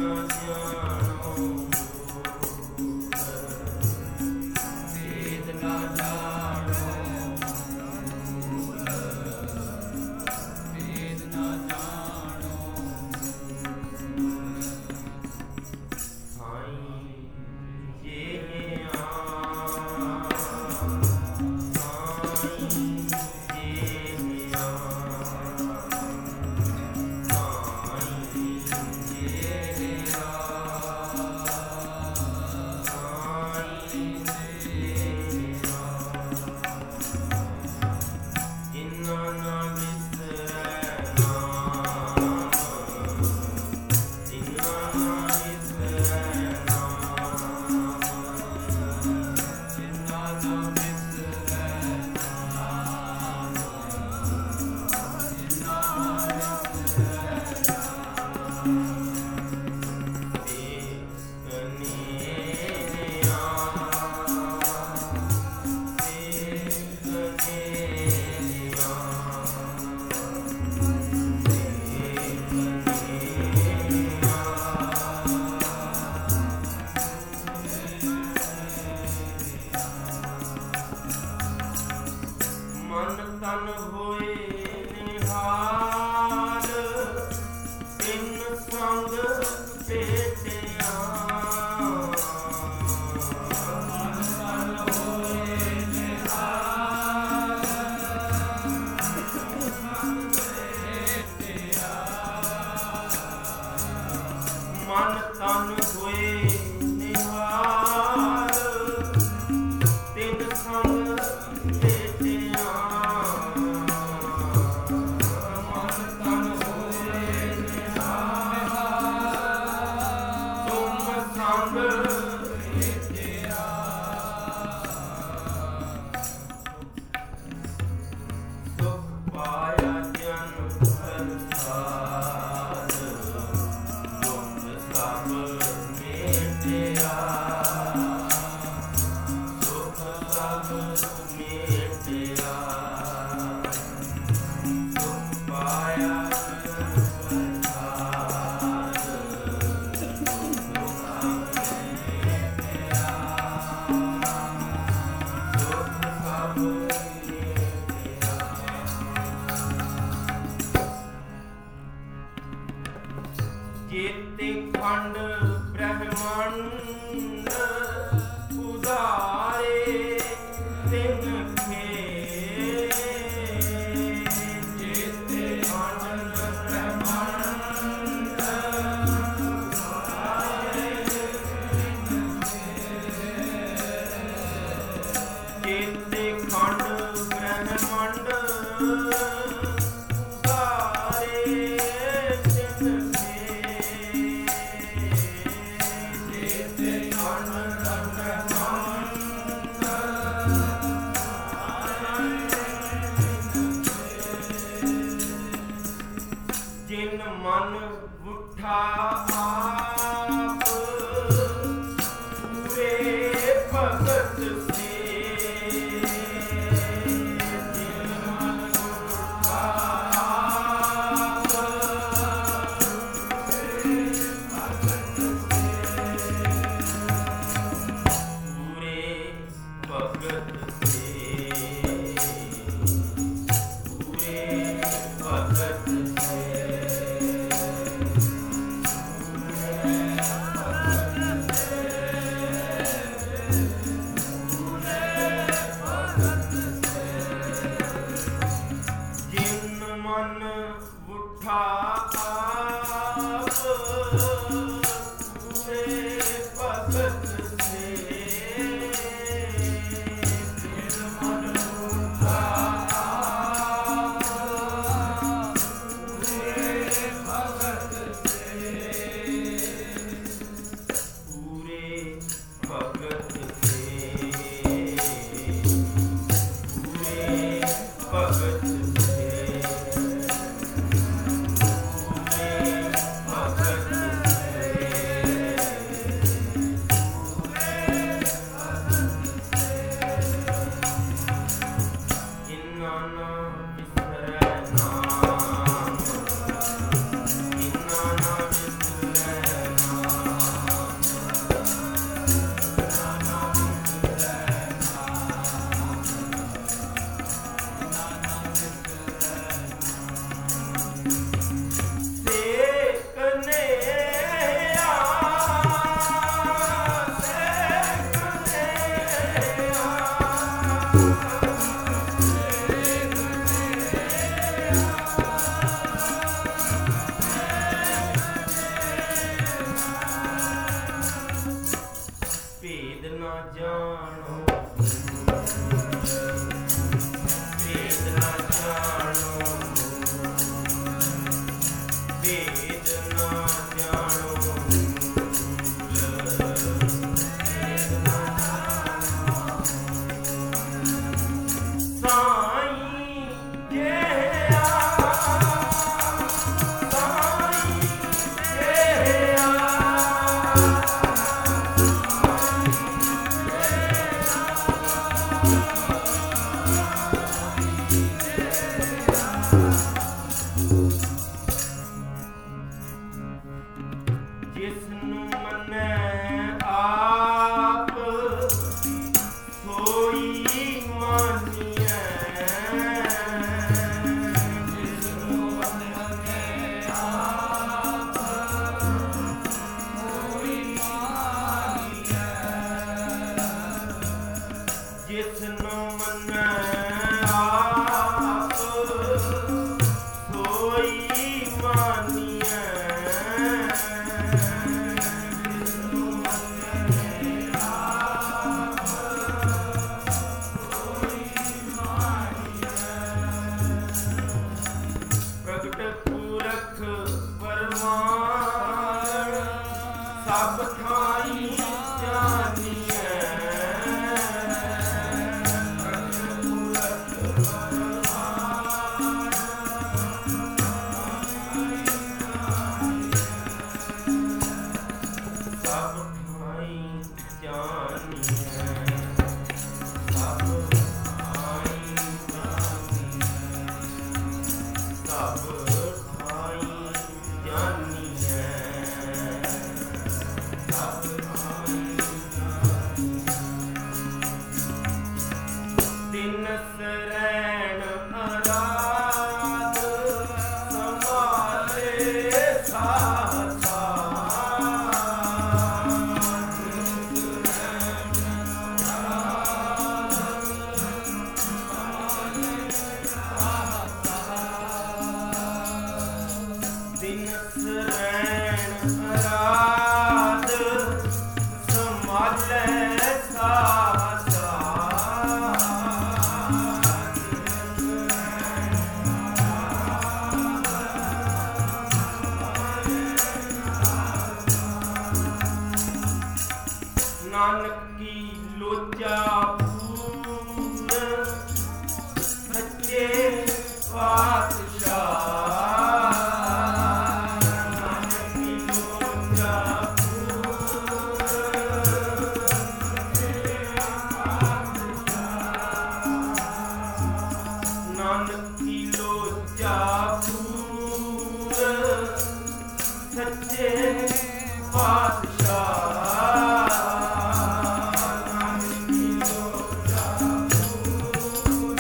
ਤਨ ਹੋਏ ਨਿਹਾਲ ਤਿੰਨ ਸੰਗ ਭੇਟਿਆ ਮਨ ਤਨ ਹੋਏ ਨਿਹਾਲ ਸੰਗ ਭੇਟਿਆ ਮਨ ਤਨ ਹੋਏ ਨਿਹਾਲ ਤਿੰਨ ਸੰਗ ਜਾਣੋ, ਭੇਦ ਨਾ ਜਾਣੋ, ਭੇਦ ਨਾ ਜਾਣੋ, ਭੇਦ ਨਾ ਜਾਣੋ। ਸਾਈਂ ਜਿਹਾ, ਸਾਈਂ ਜਿਹਾ, ਜਿਸਨੂੰ ਮੰਨੈ ਆਪ ਸੋਈ ਮਾਨੀਐ, ਜਿਸਨੂੰ ਮੰਨੈ ਆਪ ਸੋਈ ਮਾਨੀਐ, ਜਿਸਨੂੰ ਮੰਨੈ ਆਪ ਸੋਈ ਮਾਨੀਐ, ਪ੍ਰਗਟ ਪੁਰਖ ਪਰਮਾਨ ਸਭ ਥਾਈਂ ਜਾਣੀਐ, ਪ੍ਰਗਟ ਪੁਰਖ ਪਰਮਾਨ ਸਭ ਥਾਈਂ ਜਾਣੀਐ, ਸਭ ਥਾਈਂ ਜਾਣੀਐ, ਸਭ ਥਾਈਂ ਜਾਣੀਐ, ਸਭ ਥਾਈਂ ਜਾਣੀਐ। ਦਿਨ ਸਰੈਣ ਅਰਾਧ ਸੰਭਾਲੇ ਸਾਥਾ, ਦਿਨ ਸਰੈਣ ਅਰਾਧ ਸੰਭਾਲੇ ਸਾਥਾ, ਨਾਨਕ ਕੀ ਲੋਚਾ ਪੂਰ ਸੱਚੇ ਪਾਤਸ਼ਾਹ, ਨਾਨਕ ਕੀ ਲੋਚਾ ਪੂਰ ਸੱਚੇ ਪਾਤਸ਼ਾਹ, ਨਾਨਕ ਕੀ ਲੋਚਾ ਪੂਰ ਸੱਚੇ ਪਾਤਸ਼ਾਹ, ਨਾਨਕ ਕੀ ਲੋਚਾ ਪੂਰ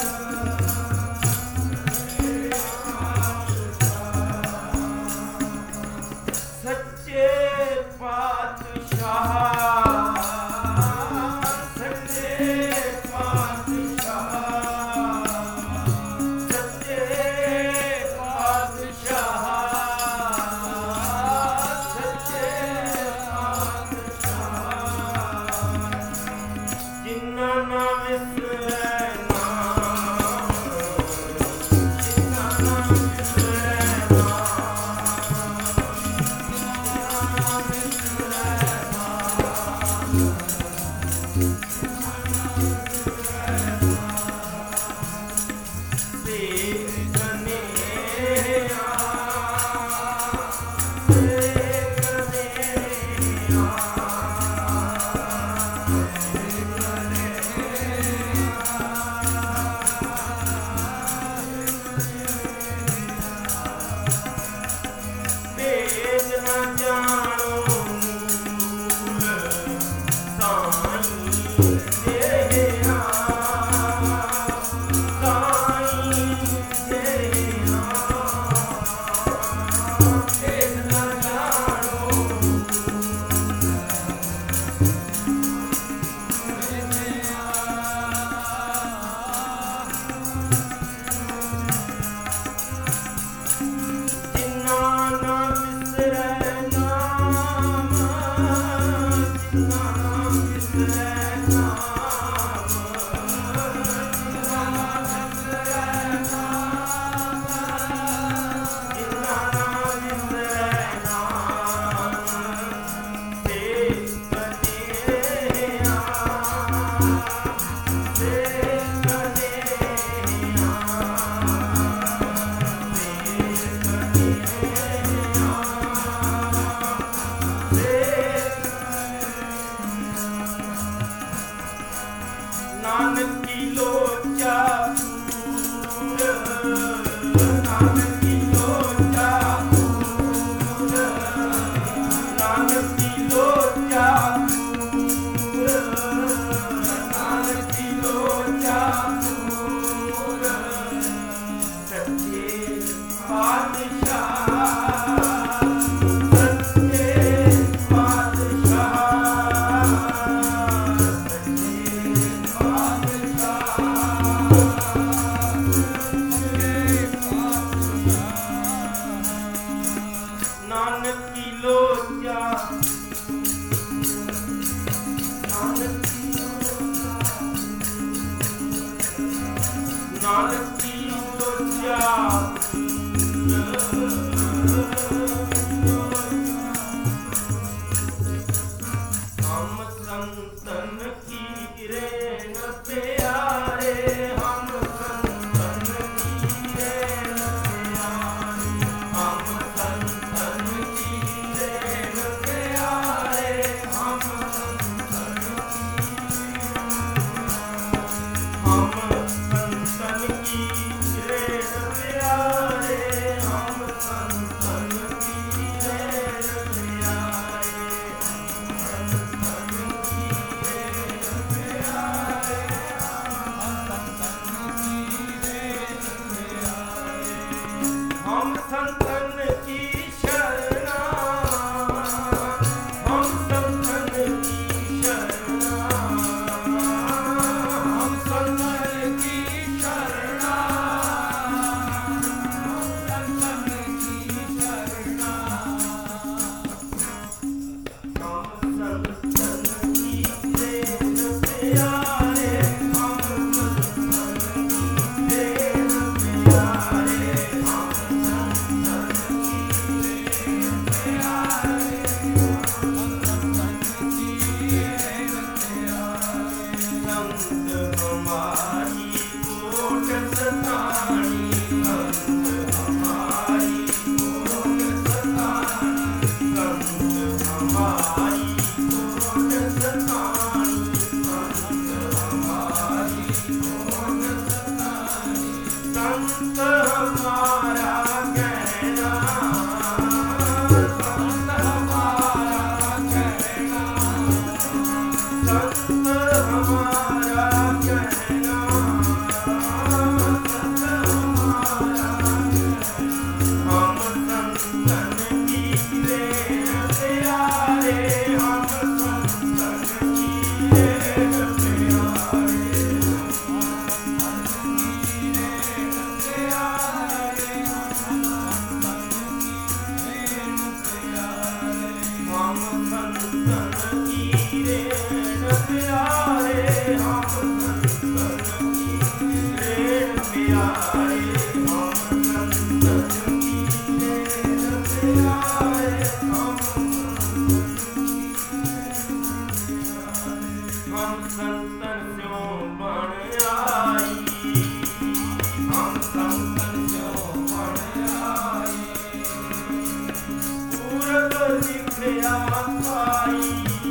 ਸੱਚੇ ਪਾਤਸ਼ਾਹ, ਸੱਚੇ ਪਾਤਸ਼ਾਹ, ਸੱਚੇ ਪਾਤਸ਼ਾਹ, ਸੱਚੇ ਪਾਤਸ਼ਾਹ, ਜਿਨ੍ਹਾਂ ਨਾ ਵਿਸਰੈ ਨਾਮ, ਜਿਨ੍ਹਾਂ ਨਾ ਵਿਸਰੈ Amen. ਲੋਚਾ ਪੂਰ, ਨਾਨਕ ਕੀ ਲੋਚਾ ਪੂਰ, ਸੱਚੇ ਪਾਤਸ਼ਾਹ, ਸੱਚੇ ਪਾਤਸ਼ਾਹ, ਨਾਨਕ ਕੀ ਲੋਚਾ, ਨਾਨਕ ਕੀ ਲੋਚਾ, ਨਾਨਕ ਕੀ ਲੋਚਾ, ਹਮ ਸੰਤਨ ਕੀ ਰੇਨ ਪਿਆਰੇ, ਹਮ ਸੰਤਨ ਕੀ ਰੇਨ ਪਿਆਰੇ, ਹਮ ਸੰਤਨ ਕੀ ਰੇਨ ਪਿਆਰੇ, ਹਮ ਸੰਤਨ ਹਮ ਸੰਤਨ ਕੀ ਰੇਨ ਪਿਆਰੇ, ਹਮ ਸੰਤਨ ਕੀ ਰੇਨ ਪਿਆਰੇ, ਹਮ ਸੰਤਨ ਕੀ ਸ਼ਰਨਾ, ਹਮ ਸੰਤਨ ਕੀ ਸ਼ਰਨਾ, ਹਮ ਸੰਤਨ ਕੀ ਸ਼ਰਨਾ, ਹਮ ਸੰਤਨ ਕੀ ਸ਼ਰਨਾ, ਹਮ ਸੰਤਨ ਕੀ ਰੇਨ ਪਿਆਰੇ, ਹਮ ਸੰਤਨ ਕੀ ਰੇਨ ਪਿਆਰੇ, ਸੰਤ ਹਮਾਰੀ ਕੋਟ ਸਤਾਣੀ, ਸੰਤ ਹਮਾਰੀ ਕੋਟ ਸਤਾਣੀ, ਸੰਤ ਹਮਾਰੀ ਕੋਟ ਸਤਾਣੀ, ਸੰਤ ਹਮਾਰੀ ਕੋਟ ਸਤਾਣੀ, ਸੰਤ ਹਮਾਰਾ ਕਹਿਣਾ, ਸੰਤ ਹਮਾਰਾ ਕਹਿਣਾ, ਸੰਤ ਹਮਾਰਾ ਕਹਿਣਾ, ਸੰਤ ਹਮਾਰਾ ਕਹਿਣਾ, ਹਮ ਸੰਤਨ ਕੀ ਰੇਨ ਪਿਆਰੇ, ਹਮ ਸੰਤਨ ਕੀ ਰੇਨ ਪਿਆਰੇ, ਹਮ ਸੰਤਨ ਕੀ ਰੇਨ ਪਿਆਰੇ, ਹਮ ਸੰਤਨ ਕੀ ਰੇਨ ਪਿਆਰੇ, ਹਮ ਸੰਤਨ ਕੀ ਰੇਨ ਪਿਆਰੇ, ਹਮ ਸੰਤਨ ਸਿਉ ਬਣ ਆਈ, ਹਮ ਸੰਤਨ ਸਿਉ ਬਣ ਆਈ, ਪੂਰਬ ਲਿਖਿਆ ਪਾਈ,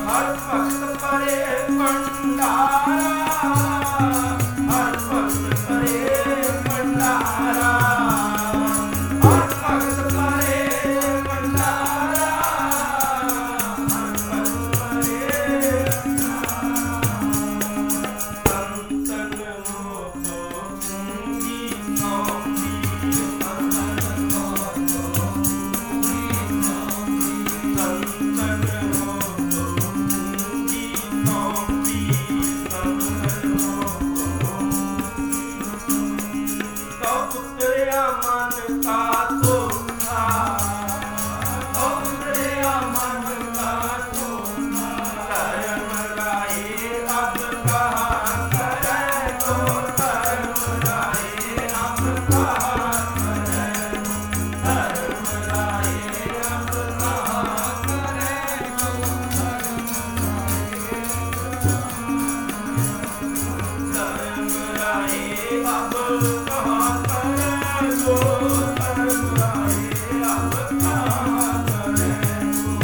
ਹਰ ਭਗਤ ਪਰੇ ਭੰਡਾਰਾ, ਹਰ ਭਗਤ ਪਰੇ ਭੰਡਾਰਾ, ਹਰ ਭਗਤ ਪਰੇ ਭੰਡਾਰਾ, ਹਰ ਭਗਤ ਪਰੇ ਸੰਤਨ ਮੋਹ ਪੂੰਜੀ ਸੌਂਪੀ, ਸੰਤਨ ਮੋਹ ਪੂੰਜੀ ਸੌਂਪੀ, ਸੰਤਨ ਮੋਹ ਪੂੰਜੀ ਸੌਂਪੀ, ਸੰਤਨ ਮੋਹ ਤਬ ਉਤਰਿਆ ਮਨ ਕਾ ਧੋਖਾ, ਤਬ ਉਤਰਿਆ ਮਨ ਕਾ ਧੋਖਾ, ਧਰਮ ਰਾਏ ਅਬ ਕਹਾ ਕਰੈ ਤੋ, ਧਰਮ ਰਾਏ ਅਬ ਕਹਾ ਕਰੈ, ਧਰਮ ਰਾਏ ਅਬ ਕਹਾ ਕਰੈ ਤੋ, ਧਰਮ ਰਾਏ ਅਬ ਕਹਾ ਕਰੈ ਤੋ, ਧਰਮ ਰਾਏ ਅਬ ਕਹਾ ਕਰੈ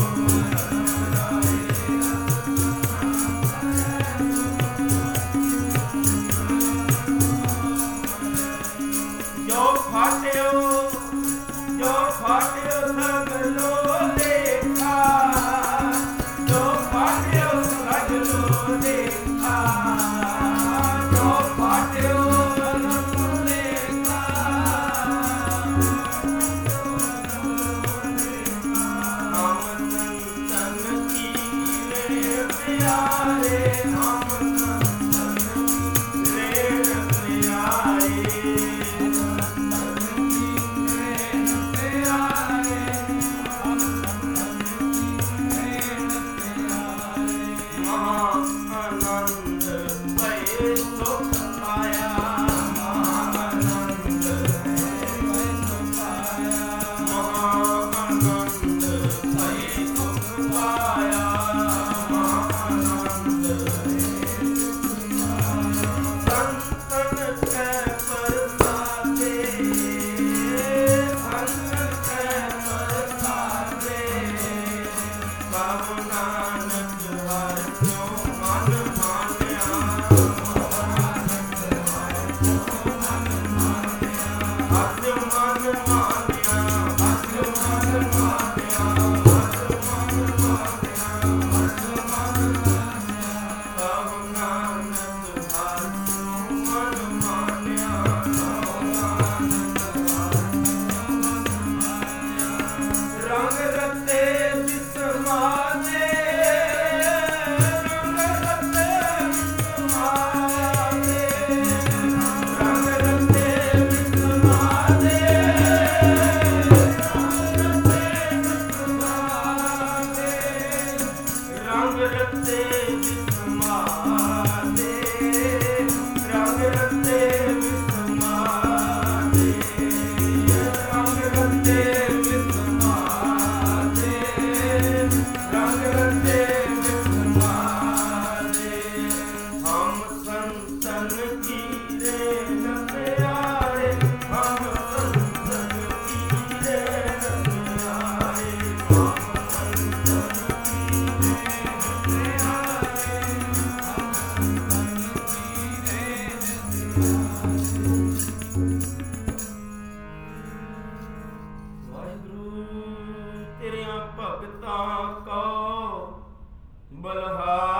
ਜੋ ਫਾਟਿਓ, ਜੋ ਫਾਟਿਓ ਸਗਲੋ ਦੇਖਾ, ਜੋ ਫਾਟਿਓ ਸਗਲੋ ਦੇਖਾ, ਜੋ ਫਾਟਿਓ ਸਗਲੋ ਦੇਖਾ, ਹਮ ਸੰਤਨ ਕੀਰੇ ਪਿਆਰੇ, ਹਮ ਸੰਤਨ ਕੀਰੇ ਪਿਆਰੇ, ਮਹਾਨੰਦ ਭਏ ਸੁਖ ਪਾਇਆ, ਮਹਾਨੰਦ ਭਏ ਸੁਖ ਪਾਇਆ, ਮਹਾਨੰਦ ਭਏ ਸੁਖ ਪਾਇਆ, ਮਹਾਨੰਦ ਭਏ ਸੁਖ ਪਾਇਆ, ਸੰਤਨ ਕੈ ਪ੍ਰਸਾਦੇ, ਸੰਤਨ ਕੈ ਪ੍ਰਸਾਦੇ, ਕਹੁ ਨਾਨਕ ਹਰਿ ਸਿਉ ਮਨ ਮਾਨਿਆ, ਹਸਿ ਮਨ ਮਾਨਿਆ, ਹਸਿ ਮਨ ਮਾਨਿਆ, ਹਸਿ ਮਨ ਮਾਨਿਆ, ਹਸਿ ਮਨ ਮਾਨਿਆ, ਕਹੁ ਨਾਨਕ ਹਰਿ ਸਿਉ ਮਨ ਮਾਨਿਆ, ਕਹੁ ਨਾਨਕ ਹਰਿ ਸਿਉ ਮਨ ਮਾਨਿਆ, ਰੰਗ ਰਤੇ ਬਿਸਮਾਦੇ, ਰੰਗ ਰਤੇ ਬਿਸਮਾਦੇ, ਰੰਗ ਰਤੇ ਬਿਸਮਾਦੇ, ਰੰਗ ਰਤੇ ਬਿਸਮਾਦੇ, ਰੰਗ ਰਤੇ ਬਿਸਮਾਦੇ, ਰੰਗ ਰਤੇ ਬਿਸਮਾਦੇ, ਰੰਗ ਰਤੇ ਬਿਸਮਾਦੇ, ਹਮ ਸੰਤਨ ਕੀਰੇ ਨ ਪਿਆਰੇ, ਹਮ ਸੰਤਨ ਕੀਰੇ ਨ ਪਿਆਰੇ, ਹਮ ਸੰਤਨ ਕੀਰੇ ਨ ਪਿਆਰੇ, ਵਾਹਿਗੁਰੂ ਤੇਰੀਆਂ ਭਗਤਾਂ ਕੋ ਬਲਹਾਰ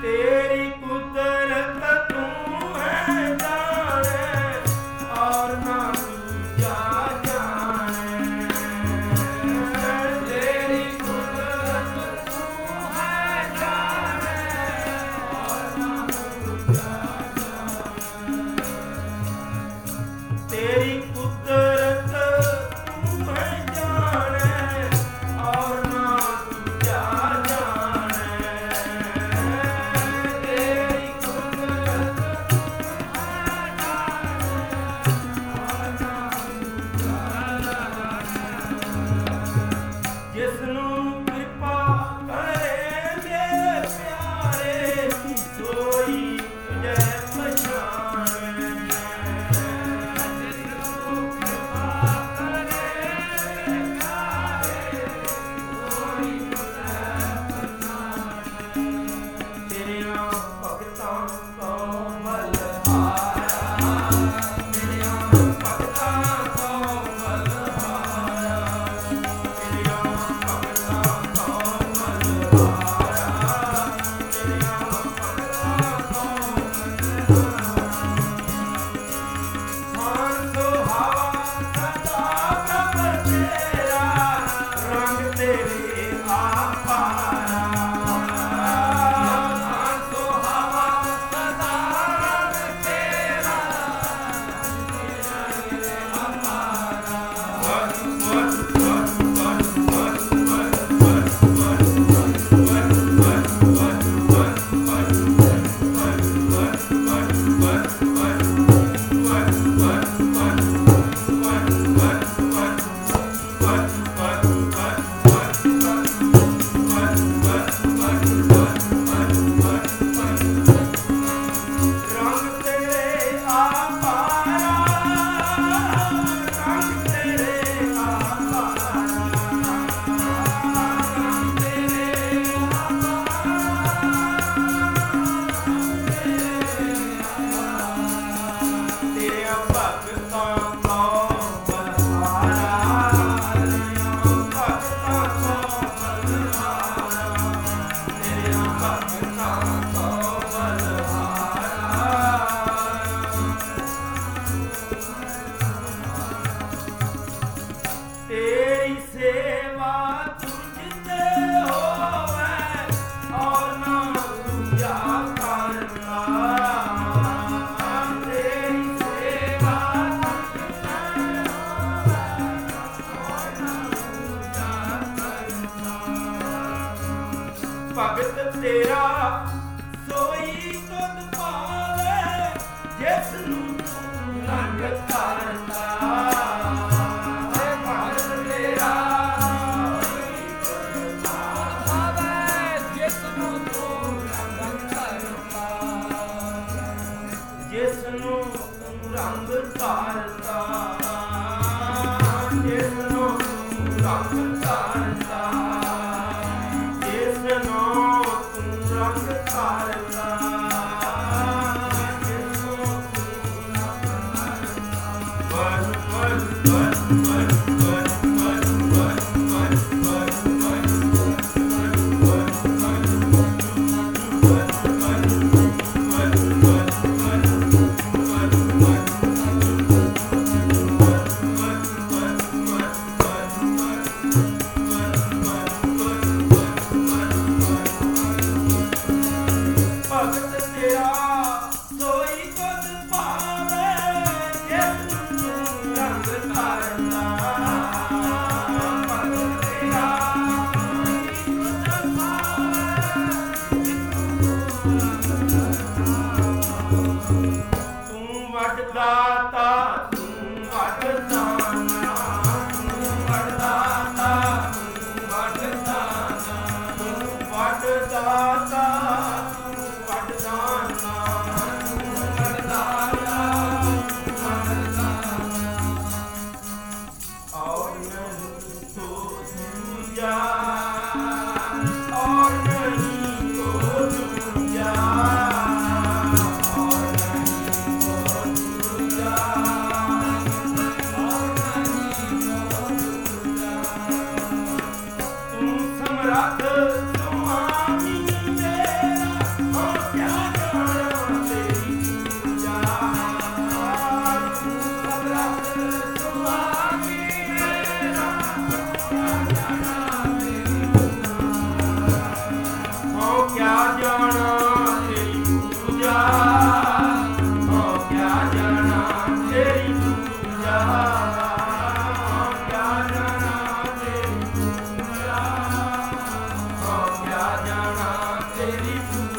ਤੇਰੀ ਕੁਦਰਤ ਤੂੰ ਹੈ ਜਾਣੇ ਔਰ ਨਾ ਦੂਜਾ ਜਾਣੇ। ਤੇਰੀ ਕੁਦਰਤ ਤੂੰ ਹੈ ਜਾਣੇ ਔਰ ਨਾ ਦੂਜਾ ਜਾਣੇ। ਤੇਰੀ ਕੁਦਰਤ ਤੂੰ ਹੈ ਜਾਣੇ ਔਰ ਨਾ ਦੂਜਾ ਜਾਣੇ। ਤੇਰੀ ਕੁਦਰਤ ਤੂੰ ਹੈ ਜਿਸ ਨੂੰ ਕਿਰਪਾ ਕਰੇ ਮੇਰੇ ਪਿਆਰੇ ਸੋਈ ਜੈ ਪਛਾਣੇ। ਜਿਸ ਨੂੰ ਕਿਰਪਾ ਕਰੇ ਮੇਰੇ ਪਿਆਰੇ ਸੋਈ ਜੈ ਪਛਾਣੇ। ਤੇਰੀਆਂ ਭਗਤਾਂ ਕੋ ਬਲਹਾਰਾ, ਤੇਰੀਆਂ ਭਗਤਾਂ ਕੋ ਬਲਹਾਰਾ, ਤੇਰੀਆਂ ਭਗਤਾਂ ਕੋ ਬਲਹਾਰਾ, ਤੇਰੀਆਂ ਭਗਤਾਂ ਕੋ ਬਲਹਾਰਾ। ਮਨ ਸੁਹਾਵਾ ਸਦਾ ਪ੍ਰਭ ਤੇਰਾ, ਰੰਗ ਤੇਰੇ ਆਪਾਰਾ। ਮਨ ਸੁਹਾਵਾ ਸਦਾ ਰੰਗ ਤੇਰਾ, ਰੰਗ ਤੇਰੇ ਆਪਾਰਾ। ਰੰਗ ਤੇਰੇ ਆਪਾਰਾ, ਰੰਗ ਤੇਰੇ ਆਪਾਰਾ, ਰੰਗ ਤੇਰੇ ਤੇਰਿਆਂ ਭਗਤਾਂ ਕੋ ਬਲਹਾਰਾ, ਤੇਰਿਆਂ ਭਗਤਾਂ ਕੋ ਬਲਹਾਰਾ, ਤੇਰਿਆਂ ਭਗਤਾਂ ਕੋ ਬਲਹਾਰਾ। ਤੇਰੀ ਸੇਵਾ ਤੁਝ ਤੇ ਹੋਵੇ ਔਰ ਨਾ ਦੂਜਾ ਕਰਨਾ। ਤੇਰੀ ਸੇਵਾ ਤੁਝ ਤੇ ਹੋਵੇ ਔਰ ਨਾ ਦੂਜਾ ਕਰਨਾ। ਭਗਤ ਤੇਰਾ ਸੋਈ ਤੁਧ ਪਾਵੇ, ਜਿਸ ਨੂੰ ਤੂੰ ਰੰਗ ਕਰਦਾ। ਭਗਤ ਤੇਰਾ ਸੋਈ ਤੁਧ ਪਾਵੇ, ਜਿਸ ਨੂੰ ਤੂੰ ਰੰਗ ਕਰਦਾ। ਜਿਸ ਨੂੰ ਤੂੰ ਰੰਗ ਕਰਦਾ, ਜਿਸ ਨੂੰ ਤੂੰ ਰੰਗ ਕਰਦਾ, ਜਿਸ ਨੂੰ ਤੂੰ ਰੰਗ ਕਰਦਾ, ਜਿਸ ਨੂੰ ਤੂੰ ਰੰਗ ਕਰਦਾ। ਵਰ ਵਰ ਵਰ ਵਰ ਵਰ ਵਰ ਵਰ ਵਰ ਭਗਤ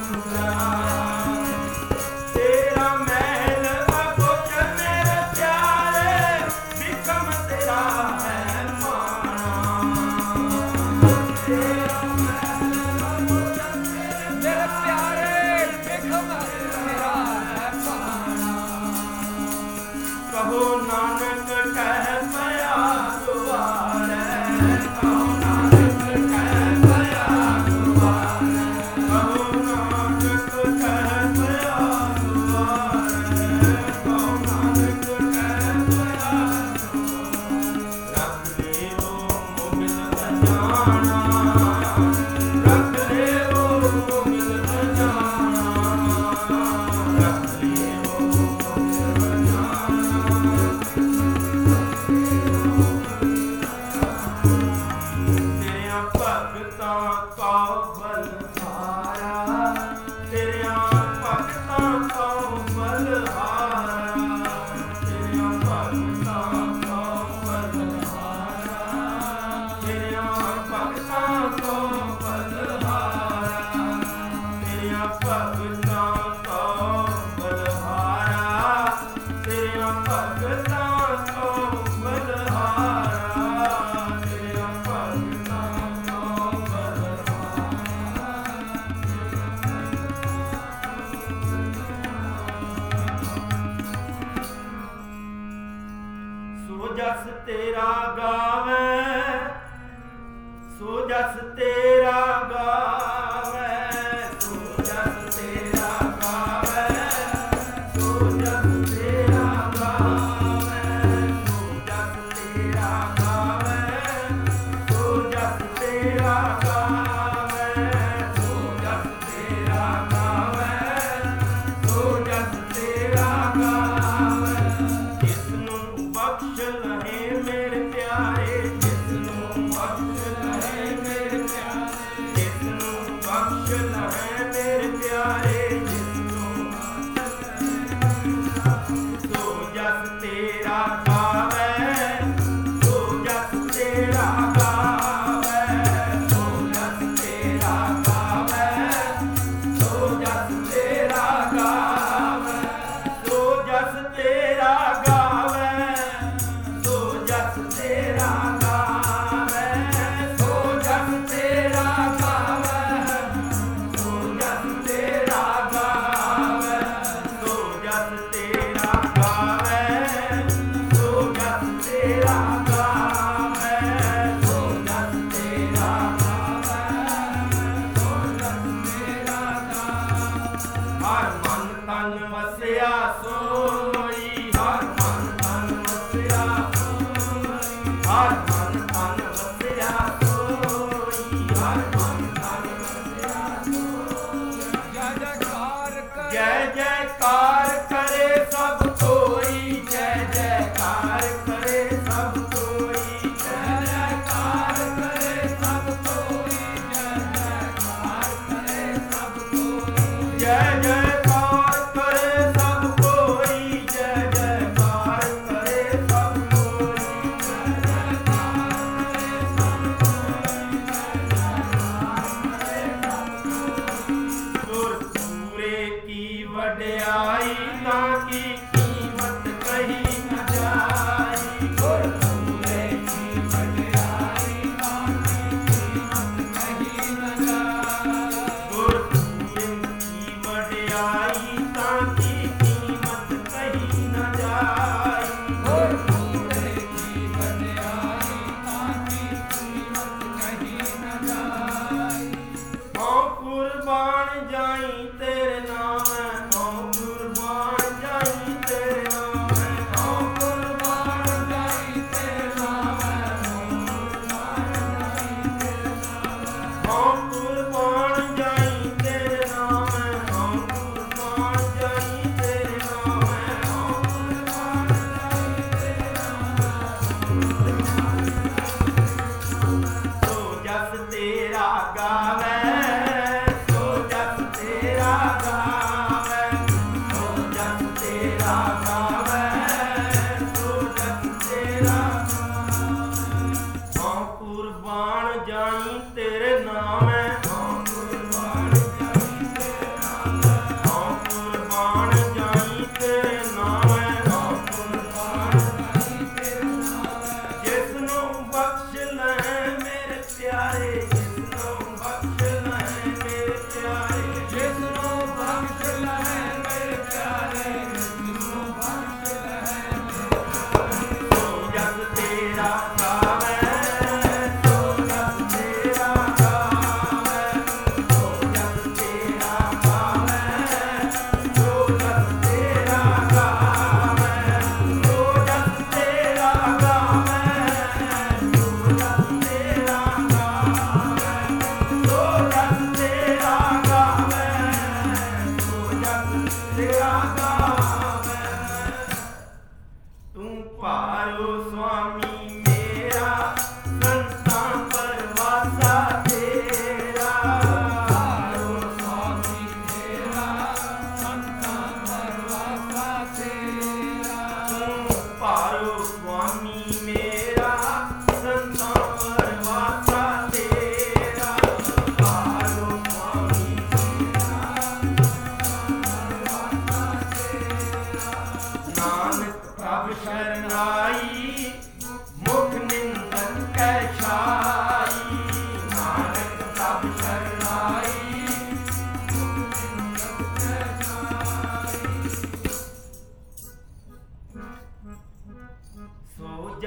ਜਸ ਤੇਰਾ ਗਾਵੇ, ਸੋ ਜਸ ਤੇਰਾ ਗਾਵੇ, ਸੋ ਜਸ ਤੇਰਾ ਗਾਵੇ, ਸੋ ਜਸ ਤੇਰਾ ਗਾਵੇ, ਸੋ ਜਸ ਤੇਰਾ ਗਾਵੇ, ਸੋ ਜਸ ਤੇਰਾ ਗਾਵੇ, ਸੋ ਜਸ ਤੇਰਾ ਗਾਵੇ, ਸੋ ਜਸ ਤੇਰਾ ਗਾਵੇ। ਜਿਸ ਨੂੰ ਬਖਸ਼ ਲਹੇ ਮੇਰੇ ਪਿਆਰੇ, ਜਿਸ ਨੂੰ ਬਖਸ਼ ਲਹੇ ਮੇਰੇ ਪਿਆਰੇ, ਜਿਸ ਨੂੰ ਬਖਸ਼ ਲਹੇ ਮੇਰੇ ਪਿਆਰੇ, ਜਿਸ ਨੂੰ ਸੋ ਜਸ ਤੇਰਾ ਗਾਵੇ, ਸੋ ਜਸ ਤੇਰਾ ਗਾਵੇ, ਸੋ ਜਸ ਤੇਰਾ ਗਾਵੇ, ਸੋ ਜਸ ਤੇਰਾ ਗਾਵੇ, ਸੋ ਜਸ ਤੇਰਾ ਗਾਵੇ, ਸੋ ਜਸ ਤੇਰਾ ਗਾਵੇ, ਸੋ ਜਸ ਤੇਰਾ ਗਾਵੇ, ਸੋ ਜਸ ਤੇਰਾ ਗਾਵੇ, ਸੋ ਜਸ ਤੇਰਾ ਗਾਵੇ, ਸੋ ਜਸ ਤੇਰਾ ਗਾਵੇ, ਸੋ ਜਸ ਤੇਰਾ ਗਾਵੇ, ਸੋ ਜਸ ਤੇਰਾ ਗਾਵੇ। ਹਰ ਮਨ ਤਨ ਵਸਿਆ ਸੋਈ, ਹਰ ਮਨ ਤਨ ਵਸਿਆ ਸੋਈ, ਹਰ ਮਨ ਤਨ ਵਸਿਆ ਸੋਈ, ਹਰ ਮਨ ਤਨ ਵਸਿਆ ਸੋਈ। ਜੈ ਜੈਕਾਰ ਕਰੇ ਸਭ ਕੋਈ, ਜੈ ਜੈਕਾਰ ਕਰੇ ਸਭ ਕੋਈ, ਜੈ ਜੈਕਾਰ ਕਰੇ ਸਭ ਕੋਈ, ਜੈ ਜੈਕਾਰ ਕਰੇ ਸਭ ਕੋਈ, ਜੈ ਜੈਕਾਰ ਕਰੇ ਸਭ ਕੋਈ, ਜੈ ਜੈਕਾਰ ਕਰੇ ਸਭ ਕੋਈ। ਗੁਰ ਪੂਰੇ ਕੀ ਵਡਿਆਈ, ਤਾਂ ਕੀ ਕੀਮਤ ਕਹੀ ਨ ਜਾਈ, ਗੁਰ ਪੂਰੇ ਕੀ ਵਡਿਆਈ, ਤਾਂ ਕੀ ਕੀਮਤ ਕਹੀ ਨ ਜਾਈ, ਗੁਰ ਪੂਰੇ ਕੀ ਵਡਿਆਈ, ਤਾਂ ਕੀ ਕੀਮਤ ਕਹੀ ਨ ਜਾਈ, ਗੁਰ ਪੂਰੇ ਕੀ ਵਡਿਆਈ, ਤਾਂ ਕੀ ਕੀਮਤ ਕਹੀ ਨ ਜਾਈ। ਹਉ ਕੁਰਬਾਨ ਜਾਈ ਤੇਰੇ ਨਾਮੈ, ਹਉ ਕੁਰਬਾਨ ਜਾਈ ਤੇਰੇ ਨਾਮੈ, ਹਉ ਕੁਰਬਾਨ ਜਾਈ ਤੇਰੇ ਨਾਮੈ, ਹਉ ਕੁਰਬਾਨ ਜਾਈ ਤੇਰੇ ਨਾਮੈ, ਹਉ ਕੁਰਬਾਨ ਜਾਈ ਤੇਰੇ ਨਾਮੈ, ਹਉ ਕੁਰਬਾਨ ਜਾਈ ਤੇਰੇ ਨਾਮੈ। ਸੋ ਜਸ ਤੇਰਾ ਗਾਵੇ, ਸੋ ਜਸ ਤੇਰਾ ਗਾਵੇ,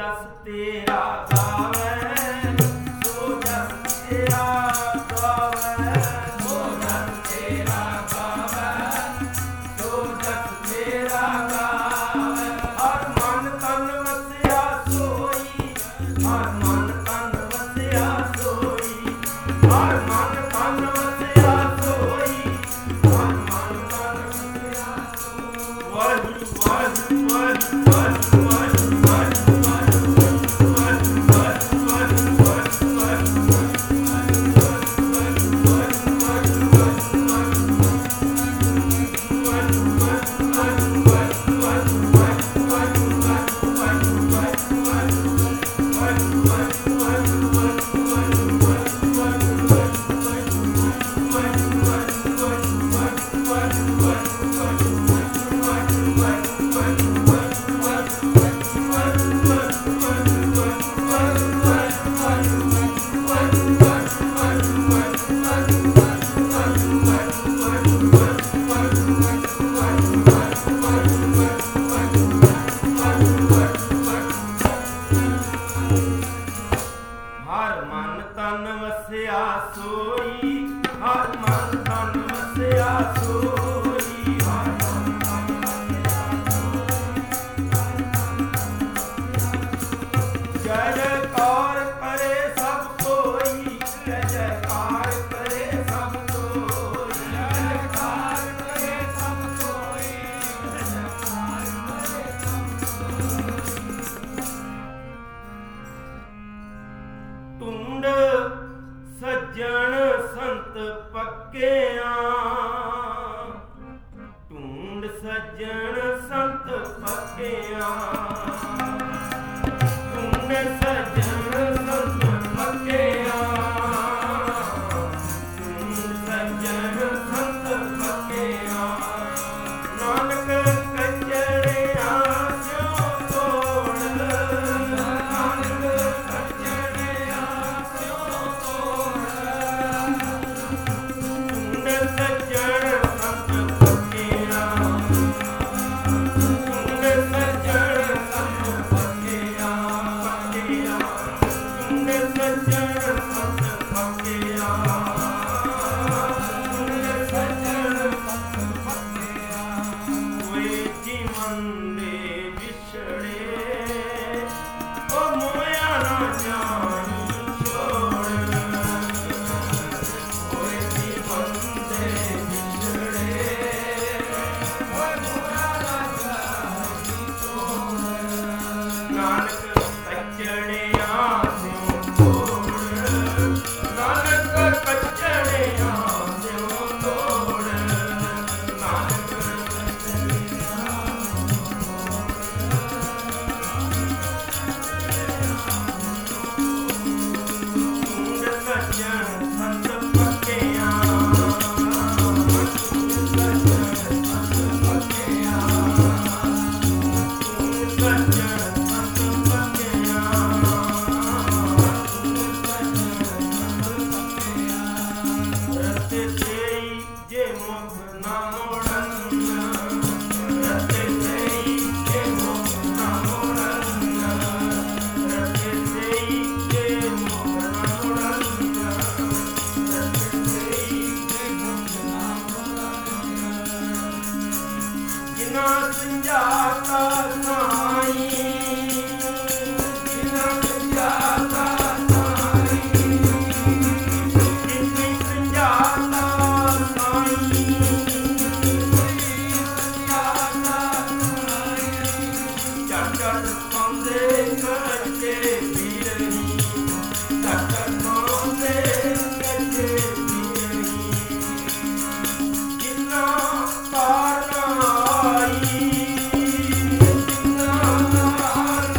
ਜਸ ਤੇਰਾ ਗਾਵੇ, ਸੋ ਜਸ ਤੇਰਾ ਗਾਵੇ, ਸੋ ਜਸ ਤੇਰਾ ਗਾਵੇ, ਸੋ ਜਸ ਤੇਰਾ ਗਾਵੇ। ਹਰ ਮਨ ਤਨ ਵਸਿਆ ਸੋਈ, ਹਰ ਮਨ ਤਨ ਵਸਿਆ ਸੋਈ, ਹਰ ਮਨ ਤਨ ਵਸਿਆ ਸੋਈ, ਹਰ ਮਨ ਤਨ ਵਸਿਆ ਸੋਈ। ਵਾਹਿਗੁਰੂ ਵਾਹਿਗੁਰੂ ਵਾਹਿਗੁਰੂ ਵਾਹਿਗੁਰੂ ਸੱਜਣ ਸੰਤ ਪੱਕਿਆਂ, ਢੂੰਡ ਸੱਜਣ ਸੰਤ ਪੱਕਿਆਂ, ਢੂੰਡ ਸੱਜਣ ਸੰਤ ਪੱਕਿਆਂ, ਢੂੰਡ ਸੱਜਣ ਸੰਤ ਪੱਕਿਆਂ। ਨਾਨਕ ਕੱਜੜਿਆਂ ਸਿਉ ਤੋੜ, ਨਾਨਕ ਕੱਜੜਿਆਂ ਸਿਉ ਤੋੜ, ਸੱਜਣ ਸੰਤ ਪੱਕਿਆਂ, ਢੂੰਡ ਸੱਜਣ ਸੰਤ ਪੱਕਿਆਂ, ਪੱਕਿਆਂ, ਢੂੰਡ ਸੱਜਣ ਸੰਤ ਪੱਕਿਆਂ, ਢੂੰਡ ਸੱਜਣ ਸੰਤ ਪੱਕਿਆਂ। ਕੋਈ ਜੀਵਨ ਦੇ ਵਿਛੜੇ, ਉਹ ਮੋਇਆ ਨਾ ਜਾਣੀ ਛੋੜ, ਕੋਈ ਜੀਵਨ ਦੇ ਵਿਛੜੇ, ਉਹ ਮੋਇਆ ਨਾ ਜਾਣੀ ਛੋੜ। ਨਾਨਕ ਕੱਜੜਿਆਂ ਸਿਉ ਤੋੜ, ਨਾਨਕ ਕੱਜੜਿਆਂ ਸਿਉ ਤੋੜ, ਨਾਨਕ ਢੂੰਡ ਸੱਜਣ ਸੰਤ ਪੱਕਿਆਂ, ਢੂੰਡ ਸੱਜਣ ਸੰਤ ਪੱਕਿਆਂ, ਢੂੰਡ ਸੱਜਣ ਸੰਤ ਪੱਕਿਆਂ, ਢੂੰਡ ਸੱਜਣ ਸੰਤ ਪੱਕਿਆਂ। ਰਸਤੇ ਤੇਈ ਜੇ ਮੁਖ ਨਾ ਮੋੜਨ, ਰਸਤੇ ਤੇਈ ਜੇ ਮੁਖ ਨਾ ਮੋੜਨ, ਰਸਤੇ ਤੇਈ ਜੇ ਮੁਖ ਨਾ ਮੋੜਨ, ਰਸਤੇ ਤੇਈ ਜੇ ਮੁਖ ਨਾ ਮੋੜਨ। ਜਿਨ੍ਹਾਂ ਸੰਜਾਤਾ ਸਾਈਂ, ਜਿਨ੍ਹਾਂ ਸੰਜਾਤਾ ਸਾਈਂ, ਜਿਨ੍ਹਾਂ ਸੰਜਾਤਾ ਸਾਈਂ, ਸੰਜਾਤਾ ਸਾਈਂ। ਝਟ ਝਟ ਪਾਉਂਦੇ ਕੱਚੇ ਵੀਰਨੀ, ਝਟ ਝਟ ਪਾਉਂਦੇ ਕੱਚੇ ਵੀਰਨੀ। ਜਿਨ੍ਹਾਂ ਪਾਰ ਨਾ ਆਈ, ਜਿਨ੍ਹਾਂ ਪਾਰ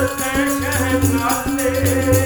ਤੈ ਸ਼ਹਿਨਾਲੇ